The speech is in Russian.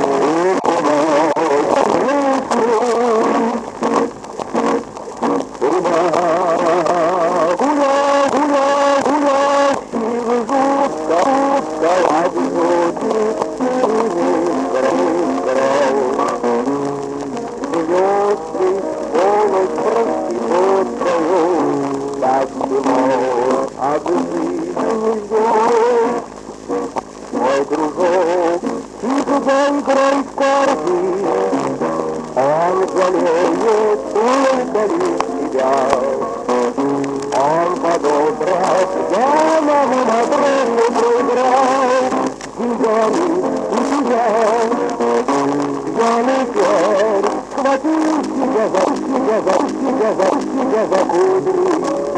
Мой дружок, и туда играй в карты, он жалеет только лишь тебя. Он подобрал, я на матросе проиграл, деньгами и тебя. Пьяный пер, схватил себя за кудри.